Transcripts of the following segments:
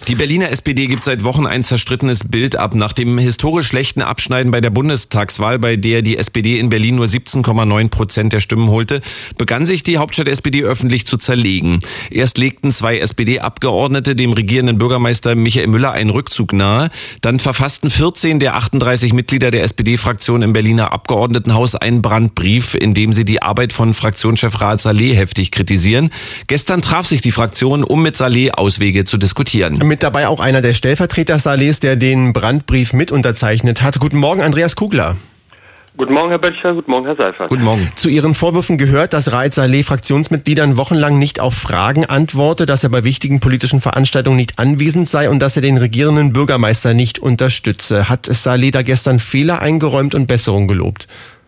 Die Berliner SPD gibt seit Wochen ein zerstrittenes Bild ab. Nach dem historisch schlechten Abschneiden bei der Bundestagswahl, bei der die SPD in Berlin nur 17,9% der Stimmen holte, begann sich die Hauptstadt-SPD öffentlich zu zerlegen. Erst legten 2 SPD-Abgeordnete dem regierenden Bürgermeister Michael Müller einen Rückzug nahe. Dann verfassten 14 der 38 Mitglieder der SPD-Fraktion im Berliner Abgeordnetenhaus einen Brandbrief, in dem sie die Arbeit von Fraktionschef Raad Saleh heftig kritisieren. Gestern traf sich die Fraktion, um mit Saleh Auswege zu diskutieren. Mit dabei auch einer der Stellvertreter Salehs, der den Brandbrief mit unterzeichnet hat. Guten Morgen, Andreas Kugler. Guten Morgen, Herr Böttcher. Guten Morgen, Herr Seifert. Guten Morgen. Zu Ihren Vorwürfen gehört, dass Raad Saleh Fraktionsmitgliedern wochenlang nicht auf Fragen antworte, dass er bei wichtigen politischen Veranstaltungen nicht anwesend sei und dass er den regierenden Bürgermeister nicht unterstütze. Hat Saleh da gestern Fehler eingeräumt und Besserung gelobt?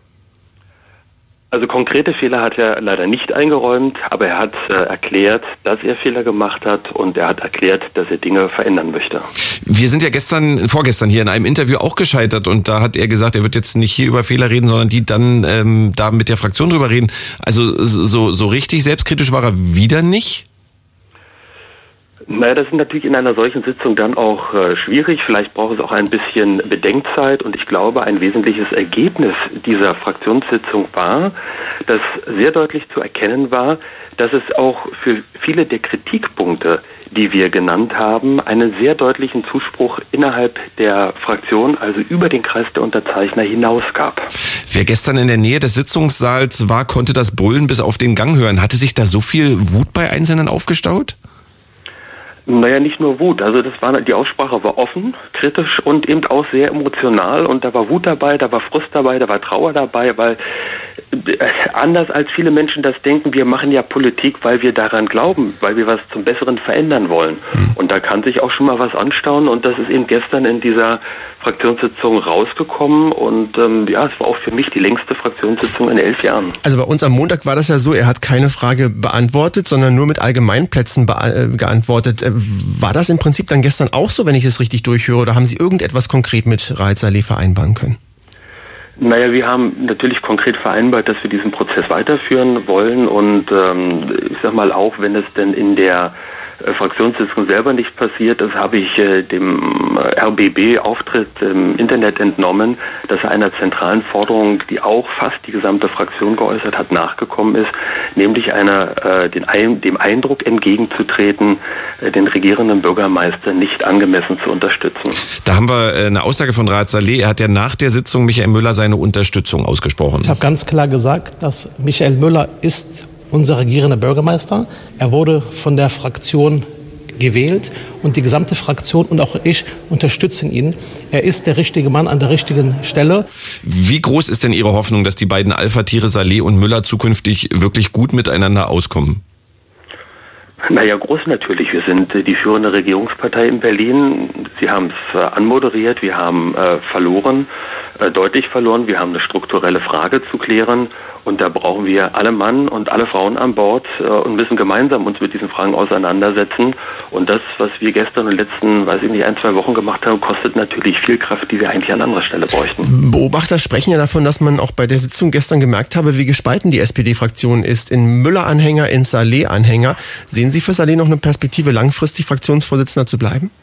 Also konkrete Fehler hat er leider nicht eingeräumt, aber er hat erklärt, dass er Fehler gemacht hat und er hat erklärt, dass er Dinge verändern möchte. Wir sind ja vorgestern hier in einem Interview auch gescheitert und da hat er gesagt, er wird jetzt nicht hier über Fehler reden, sondern die dann da mit der Fraktion drüber reden. Also so richtig selbstkritisch war er wieder nicht? Naja, das ist natürlich in einer solchen Sitzung dann auch schwierig. Vielleicht braucht es auch ein bisschen Bedenkzeit. Und ich glaube, ein wesentliches Ergebnis dieser Fraktionssitzung war, dass sehr deutlich zu erkennen war, dass es auch für viele der Kritikpunkte, die wir genannt haben, einen sehr deutlichen Zuspruch innerhalb der Fraktion, also über den Kreis der Unterzeichner hinaus gab. Wer gestern in der Nähe des Sitzungssaals war, konnte das Brüllen bis auf den Gang hören. Hatte sich da so viel Wut bei Einzelnen aufgestaut? Naja, nicht nur Wut. Also die Aussprache war offen, kritisch und eben auch sehr emotional. Und da war Wut dabei, da war Frust dabei, da war Trauer dabei, weil anders als viele Menschen das denken, wir machen ja Politik, weil wir daran glauben, weil wir was zum Besseren verändern wollen. Und da kann sich auch schon mal was anstauen. Und das ist eben gestern in dieser Fraktionssitzung rausgekommen. Und es war auch für mich die längste Fraktionssitzung in 11 Jahren. Also bei uns am Montag war das ja so, er hat keine Frage beantwortet, sondern nur mit Allgemeinplätzen geantwortet. War das im Prinzip dann gestern auch so, wenn ich es richtig durchhöre, oder haben Sie irgendetwas konkret mit Raad Saleh vereinbaren können? Naja, wir haben natürlich konkret vereinbart, dass wir diesen Prozess weiterführen wollen und ich sag mal, auch wenn es denn in der Fraktionssitzung selber nicht passiert ist, habe ich dem RBB-Auftritt im Internet entnommen, dass er einer zentralen Forderung, die auch fast die gesamte Fraktion geäußert hat, nachgekommen ist, nämlich dem Eindruck entgegenzutreten, den regierenden Bürgermeister nicht angemessen zu unterstützen. Da haben wir eine Aussage von Raad Saleh. Er hat ja nach der Sitzung Michael Müller seine Unterstützung ausgesprochen. Ich habe ganz klar gesagt, dass Michael Müller ist unser regierender Bürgermeister. Er wurde von der Fraktion gewählt und die gesamte Fraktion und auch ich unterstützen ihn. Er ist der richtige Mann an der richtigen Stelle. Wie groß ist denn Ihre Hoffnung, dass die beiden Alpha-Tiere Saleh und Müller zukünftig wirklich gut miteinander auskommen? Naja, groß natürlich. Wir sind die führende Regierungspartei in Berlin. Sie haben es anmoderiert. Wir haben verloren, deutlich verloren. Wir haben eine strukturelle Frage zu klären. Und da brauchen wir alle Mann und alle Frauen an Bord und müssen gemeinsam uns mit diesen Fragen auseinandersetzen. Und das, was wir gestern und letzten, 1-2 Wochen gemacht haben, kostet natürlich viel Kraft, die wir eigentlich an anderer Stelle bräuchten. Beobachter sprechen ja davon, dass man auch bei der Sitzung gestern gemerkt habe, wie gespalten die SPD-Fraktion ist. In Müller-Anhänger, in Saleh-Anhänger. Sehen Sie für Saleh noch eine Perspektive, langfristig Fraktionsvorsitzender zu bleiben?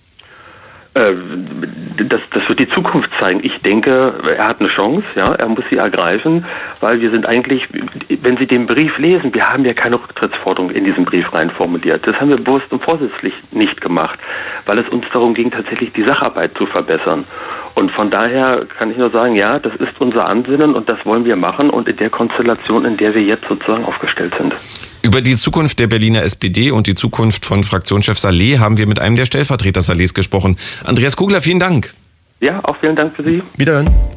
Das wird die Zukunft zeigen. Ich denke, er hat eine Chance, ja, er muss sie ergreifen, weil wir sind eigentlich, wenn Sie den Brief lesen, wir haben ja keine Rücktrittsforderung in diesen Brief rein formuliert. Das haben wir bewusst und vorsätzlich nicht gemacht, weil es uns darum ging, tatsächlich die Sacharbeit zu verbessern. Und von daher kann ich nur sagen, ja, das ist unser Ansinnen und das wollen wir machen und in der Konstellation, in der wir jetzt sozusagen aufgestellt sind. Über die Zukunft der Berliner SPD und die Zukunft von Fraktionschef Saleh haben wir mit einem der Stellvertreter Salehs gesprochen. Andreas Kugler, vielen Dank. Ja, auch vielen Dank für Sie. Wiederhören.